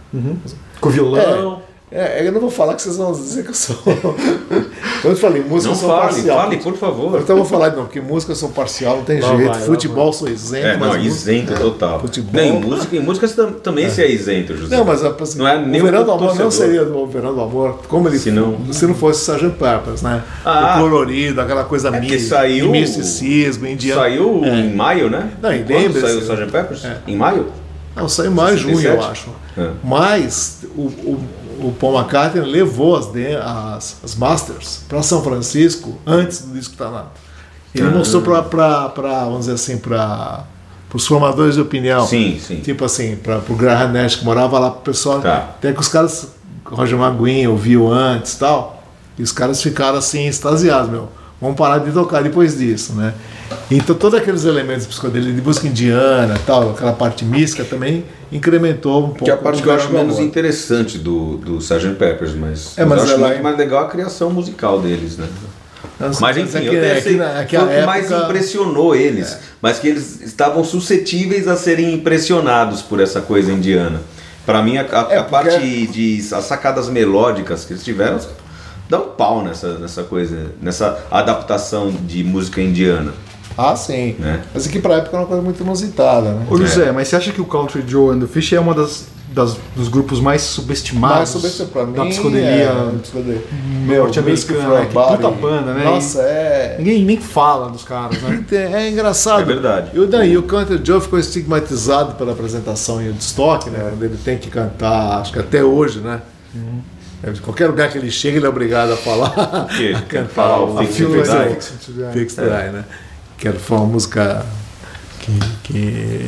Com violão. É, é, eu não vou falar que vocês vão dizer que eu sou. Como eu te falei, música Não eu sou fale, parcial. fale, por favor. Então eu vou falar, não, porque música eu sou parcial, não tem Lá jeito. vai, lá Futebol vai. sou isento, É, não, mas música- isento total. Futebol. Não, em música, em música você tam- também se é isento, José. Não, mas assim, Não é nem o Verão um do Amor torcedor. não seria o Verão do Amor, como ele Se não- se não fosse sargento Pepper's, né? Ah. O colorido, aquela coisa É porque mi- saiu- de misticismo, indiano. Saiu É. em maio, né? Não, e Quando lembre-se- saiu o sergeant Peppers? É. Em maio? Não, saiu em maio, junho, sessenta e eu sete? acho. É. Mas o, o, o Paul McCartney levou as, de- as, as masters para São Francisco antes do disco estar lá. Ele Ah. mostrou para, vamos dizer assim, para os formadores de opinião. Sim, sim. Tipo assim, para o Graham Nash, que morava lá, pro pessoal. Tá. Até que os caras, Roger McGuinn ouviu antes e tal, e os caras ficaram assim, extasiados, meu. Vamos parar de tocar depois disso, né? Então, todos aqueles elementos psicodélicos de música indiana, tal, aquela parte mística também incrementou um pouco. Que é a parte o que eu acho Verão do menos Amor. interessante do, do sergeant Peppers, mas, É, mas eu acho ela- muito mais legal a criação musical deles, né? Mas, Mas enfim, é que, eu é pensei, que, na- é que foi a o que mais época- impressionou eles, mas que eles estavam suscetíveis a serem impressionados por essa coisa indiana. Para mim, a, a- É, a porque- parte de as sacadas melódicas que eles tiveram dá um pau nessa, nessa coisa, nessa adaptação de música indiana. Ah, sim. Né? Mas aqui pra época era uma coisa muito inusitada, né? Ô José, mas você acha que o Country Joe and the Fish é uma das, das- dos grupos mais subestimados Mas sobre isso pra mim. da psicodelia é, psicodelia. norte-americana, né? Que puta banda, né? Nossa, é. Ninguém nem fala dos caras, né? É engraçado. É verdade. E o daí, o Country Joe ficou estigmatizado pela apresentação em Woodstock, né? Quando ele tem que cantar, acho que até hoje, né? É, de qualquer lugar que ele chega, ele é obrigado a falar. Que- a que falar o a Fix Feel It Like Die. Fix It Die. Fix It Die, né? Que era- foi uma música que. que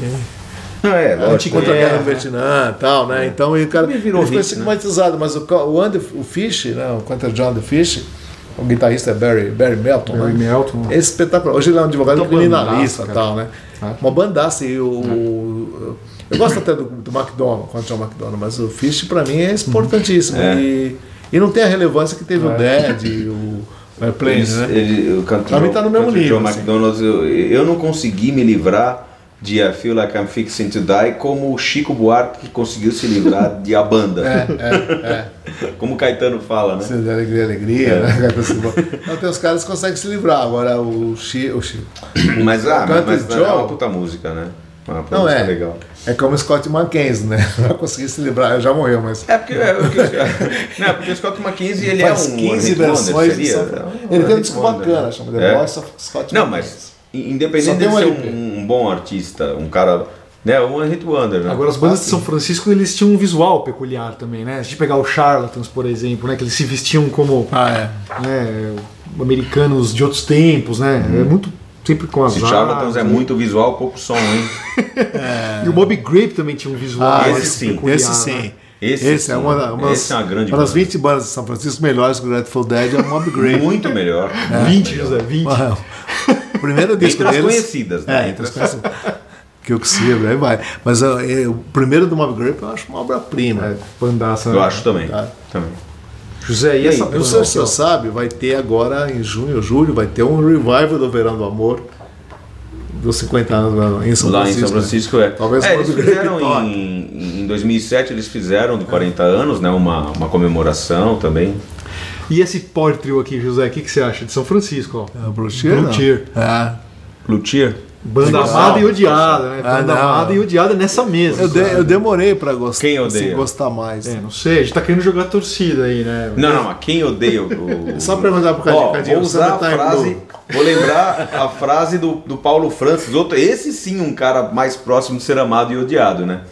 É, lógico. contra a É, guerra né? do Vietnã e tal, né? Então e o cara Também virou ele ficou hit, né? estigmatizado, mas o, ca- o, Andy, o Fish, né? O Country John the Fish, o guitarrista é Barry, Barry Melton, Barry né? Melton. É espetacular. Hoje ele é um advogado Puta criminalista e bandaça, tal, né? Ah. Uma bandaça. E o, o- eu gosto até do, do McDonald, quando John McDonald, mas o Fish pra mim é importantíssimo. É. E, e não tem a relevância que teve É. o Dead e o Airplane, Eles- né? ele- o Country Pra mim Joe- tá no mesmo Country nível, Joe assim. McDonald's, eu, eu não consegui me livrar de I Feel Like I'm Fixing to Die como o Chico Buarque conseguiu se livrar de A Banda. É, é, é. Como o Caetano fala, né? Você dá alegria, alegria, É. né? Não, tem os caras que conseguem se livrar. Agora o Chi, o Chi. Mas, ah, Country mas, mas é Joe- uma puta música, né? Uma puta Não música é. legal. É como o Scott McKenzie, né? Não vai conseguir se livrar, já morreu, mas. É porque, é, porque, não, porque o Scott McKenzie ele Faz é um quinze one hit wonder, versões de seria? São- É um Ele tem um one disco hit wonder. bacana, chama The É. Voice of Scott Não, McKenzie. mas independente Só de tem um ser L P. um, um bom artista, um cara, né, um one hit wonder, né? Agora, as bandas de São Francisco, eles tinham um visual peculiar também, né? Se a gente pegar o Charlatans, por exemplo, né? Que eles se vestiam como Ah, é. né, americanos de outros tempos, né? É muito sempre com as Esse Charlatans armas, é né? muito visual, pouco som, hein? E o Moby Grape também tinha um visual Ah, mais esse sim, peculiar, Esse né? sim. Esse, Esse sim. é uma, da- uma, Esse é uma grande uma das banda. vinte bandas de São Francisco melhores que o Grateful Dead é o Mob Grape. Muito melhor. vinte, José, vinte. Uau. O primeiro disco Entre as deles. conhecidas, né? É, entre as conhecidas. Que o que Silver, aí vai. Mas ó, é, o primeiro do Mob Grape eu acho uma obra-prima. É, bandaça. Eu acho também. Tá. também. José, e E aí, essa Eu não banda sei aqui, se você ó? sabe, vai ter agora em junho ou julho, vai ter um revival do Verão do Amor dos cinquenta anos em São Lá Francisco. em São Francisco é. Talvez é, o eles Mob Grape fizeram toque. em, em dois mil e sete, eles fizeram de quarenta anos, né? Uma, uma comemoração também. E esse power trio aqui, José, o que, que você acha? De São Francisco, ó. É, o Blue Cheer, Blue não? Cheer. É. Luthier? Banda Legal. amada e odiada, né? Ah, Banda não. amada e odiada nessa mesa. Eu, de- sabe? eu demorei pra gostar, Quem assim, odeia? gostar mais. É, não sei, a gente tá querendo jogar torcida aí, né? Não, não, mas quem odeia o. o- Só perguntar pro Cadinho, Ó, Cadinho, vou você usar a não tá em frase. Blue? Vou lembrar a frase do, do Paulo Francis, outro, esse sim um cara mais próximo de ser amado e odiado, né?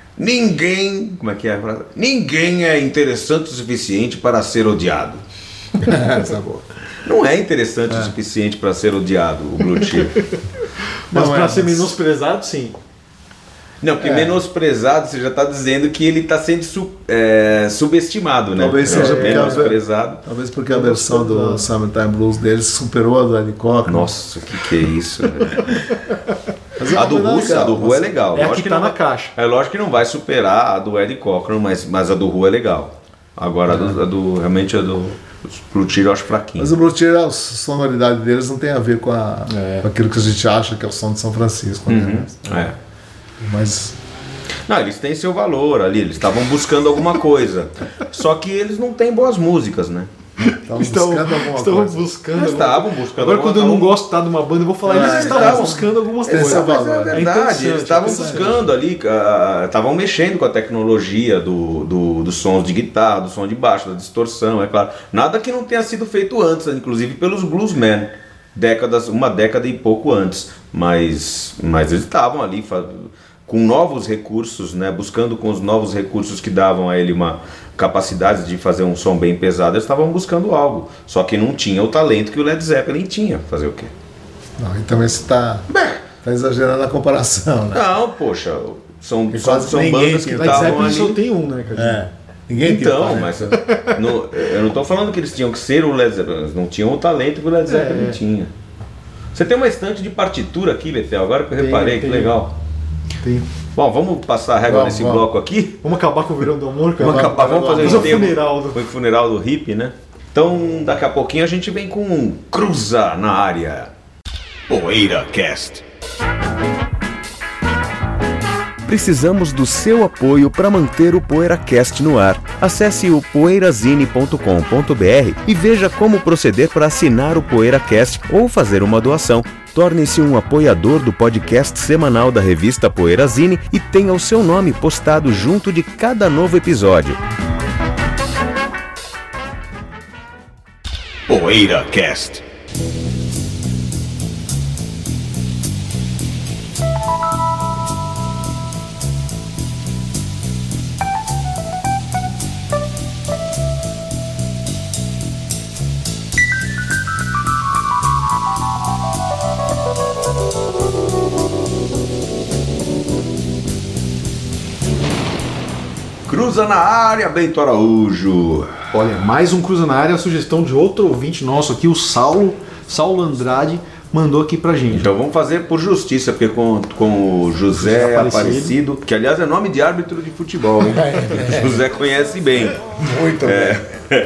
Ninguém. Como é que é a frase? Ninguém é interessante o suficiente para ser odiado. Essa é boa. Não é interessante o suficiente para ser odiado, o Blue Cheer. Mas Não, pra é, ser mas- menosprezado, sim. Não, porque É. menosprezado, você já está dizendo que ele está sendo su- é, subestimado, né? Talvez seja É, porque a- menosprezado. Talvez porque a versão do Summertime Blues deles superou a do Eddie Cochran. Nossa, o que, que é isso, velho? Mas é A uma do banda Russo, legal, a do Ru é mas- legal. É a Lógico que que tá não na vai- caixa. É lógico que não vai superar a do Eddie Cochran, mas, mas a do Ru é legal. Agora a do, a do- realmente a do Blue Cheer eu acho fraquinho. Mas o Blue Cheer, a sonoridade deles não tem a ver com, a, É. com aquilo que a gente acha que é o som de São Francisco. Uhum. Né? É. Mas Não, eles têm seu valor ali, eles estavam buscando alguma coisa. Só que eles não têm boas músicas, né? estavam Estavam buscando alguma estavam coisa. buscando. Eles alguma- estavam buscando Agora, alguma quando eu não algum- gosto tá, de uma banda, eu vou falar, É, eles eles estavam estavam- buscando alguma Esse coisa. é o Mas valor. é É verdade, interessante, eles estavam interessante. buscando ali, ah, estavam mexendo com a tecnologia do, do, dos sons de guitarra, do som de baixo, da distorção, é claro. Nada que não tenha sido feito antes, inclusive pelos bluesmen, décadas, uma década e pouco antes. Mas, mas eles estavam ali fa- com novos recursos, né, buscando com os novos recursos que davam a ele uma capacidade de fazer um som bem pesado, eles estavam buscando algo. Só que não tinha o talento que o Led Zeppelin tinha. Fazer o quê? Não, e também você está tá exagerando a comparação, né? Não, poxa, são, E são, quase são ninguém bandas que tem. Led estavam Zeppelin só ali. tem um, né, cara? É. Ninguém tem Então, talento. mas no- eu não estou falando que eles tinham que ser o Led Zeppelin, eles não tinham o talento que o Led Zeppelin É. tinha. Você tem uma estante de partitura aqui, Letel, agora que eu Tem, reparei, que tem. legal. Tem. Bom, vamos passar a régua Vamos, nesse vamos. bloco aqui. Vamos acabar com o Verão do Amor, cara? Vamos acabar, vamos fazer Fazer um o enterro. funeral do... Foi o funeral do hippie, né? Então, daqui a pouquinho a gente vem com um Cruza na área. PoeiraCast. Precisamos do seu apoio para manter o PoeiraCast no ar. Acesse o poeirazine ponto com ponto br e veja como proceder para assinar o PoeiraCast ou fazer uma doação. Torne-se um apoiador do podcast semanal da revista Poeirazine e tenha o seu nome postado junto de cada novo episódio. PoeiraCast. Cruza na área, Bento Araújo. Olha, mais um Cruza na área, a sugestão de outro ouvinte nosso aqui, o Saulo, Saulo Andrade, mandou aqui pra gente. Então vamos fazer por justiça, porque com, com o José José Aparecido. Aparecido, que aliás é nome de árbitro de futebol, hein? José conhece bem. Muito bem.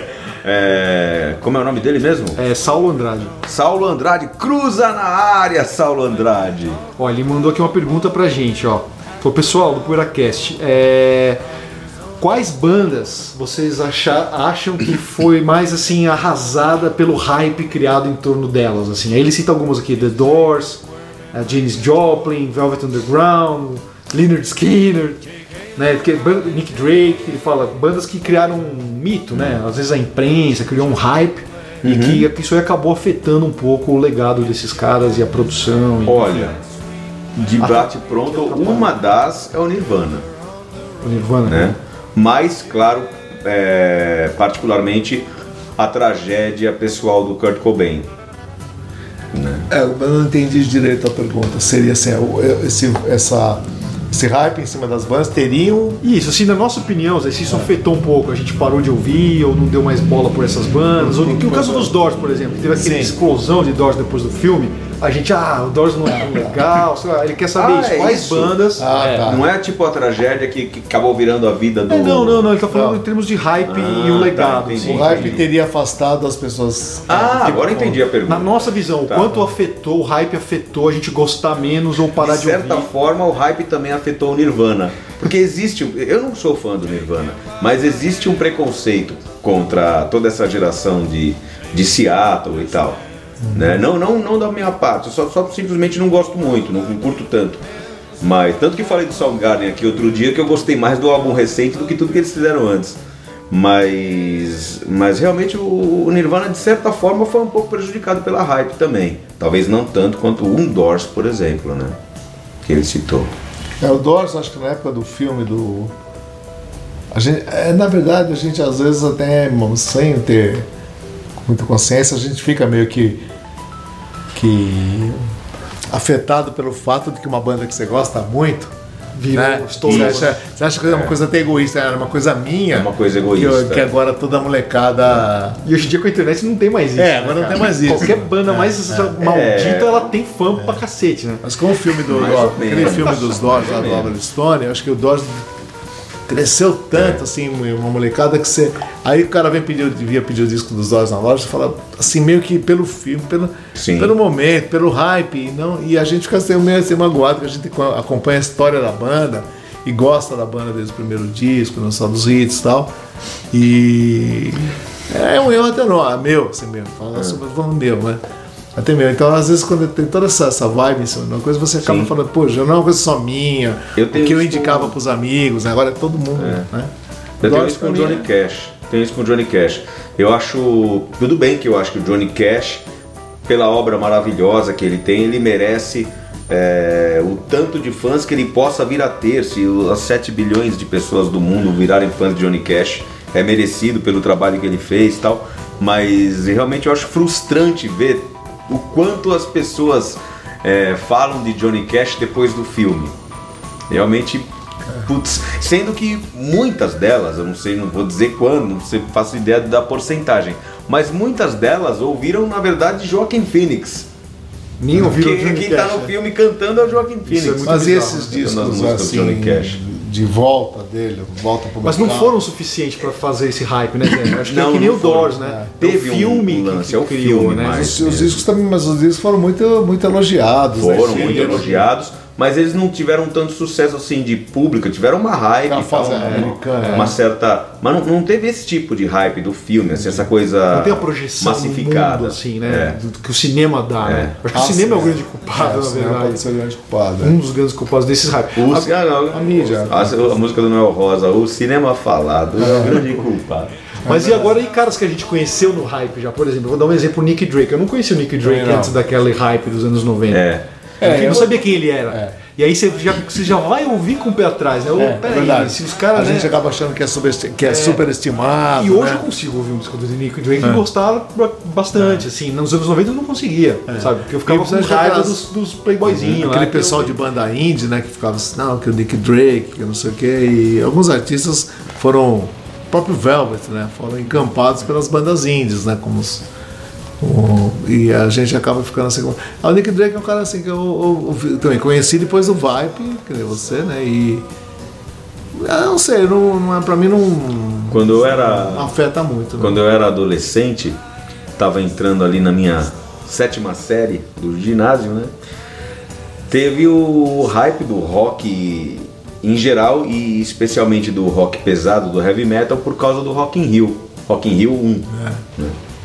É, como é o nome dele mesmo? É Saulo Andrade. Saulo Andrade, cruza na área, Saulo Andrade. Ó, ele mandou aqui uma pergunta pra gente, ó. Falou, pessoal do PoeiraCast, é... quais bandas vocês achar, acham que foi mais assim arrasada pelo hype criado em torno delas? Assim, aí ele cita algumas aqui: The Doors, a Janis Joplin, Velvet Underground, Lynyrd Skynyrd, né? Porque ban- Nick Drake, ele fala bandas que criaram um mito, né? Às vezes a imprensa criou um hype e que, que isso aí acabou afetando um pouco o legado desses caras e a produção. E, Olha, de bate pronto, uma das é o Nirvana, o Nirvana, né? Mas, claro, é, particularmente a tragédia pessoal do Kurt Cobain. É, eu não entendi direito a pergunta. Seria assim, o- esse, essa, esse hype em cima das bandas teriam. Isso, assim, na nossa opinião, se isso afetou um pouco, a gente parou de ouvir ou não deu mais bola por essas bandas, ou que o caso dos Doors, por exemplo, teve aquela Sim. explosão de Doors depois do filme, a gente, ah, o Doors não é tão legal, sei lá, ele quer saber Ah, isso, é quais isso? bandas... Ah, é. tá. Não é tipo a tragédia que, que acabou virando a vida do... É, não, não, não, ele tá falando Não. em termos de hype Ah, e o tá, legado. entendi. assim. O hype teria afastado as pessoas. Ah, Tipo, agora entendi a pergunta. Na nossa visão, Tá. o quanto afetou, o hype afetou a gente gostar menos ou parar De de, certa ouvir. forma, o hype também afetou o Nirvana. Porque existe, eu não sou fã do Nirvana, mas existe um preconceito contra toda essa geração de, de Seattle e tal. Né? Não, não, não da minha parte, eu só, só simplesmente não gosto muito, não, não curto tanto. Mas tanto que falei do Soundgarden aqui outro dia que eu gostei mais do álbum recente do que tudo que eles fizeram antes. Mas, mas realmente o, o Nirvana de certa forma foi um pouco prejudicado pela hype também. Talvez não tanto quanto o Doors, por exemplo, né? Que ele citou. É, o Doors, acho que na época do filme do. A gente, é, na verdade, a gente às vezes até, irmão, sem ter muita consciência, a gente fica meio que, que afetado pelo fato de que uma banda que você gosta muito Virou né? estourou, Você acha, né? você acha que é uma coisa até egoísta, era uma coisa minha. É uma coisa que, egoísta. eu- que agora toda a molecada. E hoje em dia com a internet não tem mais isso. É, né, agora não cara? tem mais isso. Qualquer banda mais maldita, É. ela tem fã pra cacete, né? Mas com o filme do Mais ou aquele menos. filme dos Doors lá do menos. Oliver Stone, eu acho que o Doors cresceu tanto, assim, uma molecada que você. Aí o cara vem pedir, devia pedir o disco dos Doors na loja, você fala assim, meio que pelo filme, pelo, Sim. pelo momento, pelo hype, e, não, e a gente fica assim, meio assim magoado, que a gente acompanha a história da banda e gosta da banda desde o primeiro disco, não só dos hits e tal. E é um eu até não, é meu, assim mesmo, fala sobre falando meu, né? Até meu. Então, às vezes, quando tem toda essa, essa vibe em cima de uma coisa, você acaba Sim. falando, pô, já não é uma coisa só minha, Eu tenho o que eu isso indicava com- pros amigos, né? Agora é todo mundo, né? Eu tenho Doors isso com o pra mim Johnny é- Cash. Tenho isso com o Johnny Cash. Eu acho. Tudo bem que eu acho que o Johnny Cash, pela obra maravilhosa que ele tem, ele merece é, o tanto de fãs que ele possa vir a ter. Se as sete bilhões de pessoas do mundo virarem fãs de Johnny Cash, é merecido pelo trabalho que ele fez e tal. Mas realmente eu acho frustrante ver o quanto as pessoas é, falam de Johnny Cash depois do filme. Realmente, putz, sendo que muitas delas, eu não sei, não vou dizer quando, não sei, faço ideia da porcentagem, mas muitas delas ouviram, na verdade, Joaquin Phoenix. Nem ouviram o Quem, Johnny quem Cash, tá no né? filme cantando é o Joaquin Phoenix. muito Mas e bizarro, esses né? Nas discos, músicas do assim, Johnny Cash. de volta dele, volta pro Mas não mercado? foram o suficiente pra fazer esse hype, né, Zé? Acho que Não, é que nem não o foram. Doors, né? É. É o Teve um- filme um que- lance, que é o criou, filme né? mais. Os, os discos também, mas os discos foram muito, muito elogiados. né? Foram Sim, muito elogiados, mas eles não tiveram tanto sucesso assim de público, tiveram uma hype, Aquela fase tal, uma- americana, uma é. certa. Mas não, não teve esse tipo de hype do filme, assim, essa coisa Não tem a projeção massificada. no mundo, assim, né? É. Do, do que o cinema dá, né? Acho que Ah, o cinema sim, é o é. grande culpado, É, o na cinema verdade. pode ser o grande culpado. Um é. dos grandes culpados desses hype. O, A- ah, não, a mídia. A, a música do Noel Rosa, o cinema falado, é o grande culpado. Mas e agora, e caras que a gente conheceu no hype já? Por exemplo, eu vou dar um exemplo, o Nick Drake. Eu não conhecia o Nick Drake Também não. antes daquele hype dos anos noventa. É. É, eu eu- não sabia quem ele era. É. E aí você já, você já vai ouvir com o pé atrás, né? Ô, É, é peraí, verdade. se os caras. a né? gente acaba achando que é, superesti- que é, superestimado. E hoje né? eu consigo ouvir um disco do Nick Drake e gostar bastante, assim. Nos anos noventa eu não conseguia, sabe? Porque eu ficava E com principalmente raiva aquelas- dos, dos playboyzinhos lá. Aquele que pessoal eu- de banda indie, né, que ficava assim, não, que o Nick Drake, que não sei o que, e alguns artistas foram, o próprio Velvet, né, foram encampados pelas bandas indies, né, como os, o- e a gente acaba ficando assim, como, ah, o Nick Drake é um cara assim que eu, eu- eu também conheci depois do Vibe, que nem você, né, e eu não sei, não, não é, pra mim não, Quando eu era. não afeta muito, né? Quando eu era adolescente, estava entrando ali na minha sétima série do ginásio, né? Teve o hype do rock em geral e especialmente do rock pesado, do heavy metal, por causa do Rock in Rio, Rock in Rio um, né?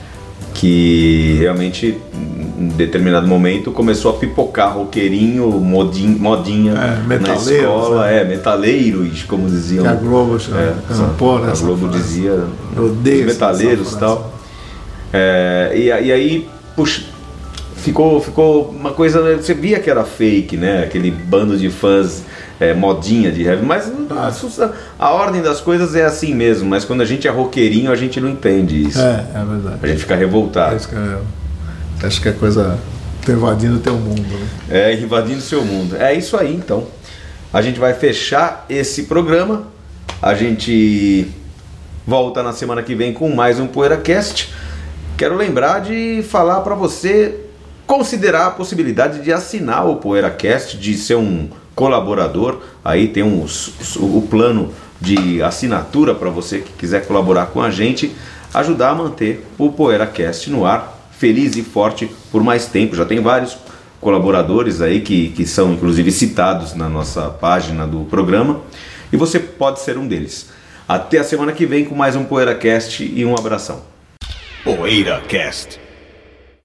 Que realmente em determinado momento começou a pipocar roqueirinho, modinha, modinha É, na metaleiros, escola, é, metaleiros, como diziam. Que a Globo chama, É, não, pô, né, a essa Globo frase. dizia Eu odeio os essa- metaleiros essa e tal. frase. É, e, a- e aí, puxa, ficou, ficou uma coisa, né, você via que era fake, né? Aquele bando de fãs é, modinha de heavy, mas a, a ordem das coisas é assim mesmo, mas quando a gente é roqueirinho, a gente não entende isso. É, é verdade. A gente fica É revoltado. isso que eu acho que é coisa. Tô invadindo o teu mundo, né? É, invadindo seu mundo. É isso aí, então. A gente vai fechar esse programa. A gente volta na semana que vem com mais um PoeiraCast. Quero lembrar de falar para você considerar a possibilidade de assinar o PoeiraCast, de ser um colaborador. Aí tem um, o plano de assinatura para você que quiser colaborar com a gente, ajudar a manter o PoeiraCast no ar, feliz e forte por mais tempo. Já tem vários colaboradores aí que, que são inclusive citados na nossa página do programa e você pode ser um deles. Até a semana que vem com mais um PoeiraCast e um abração. PoeiraCast.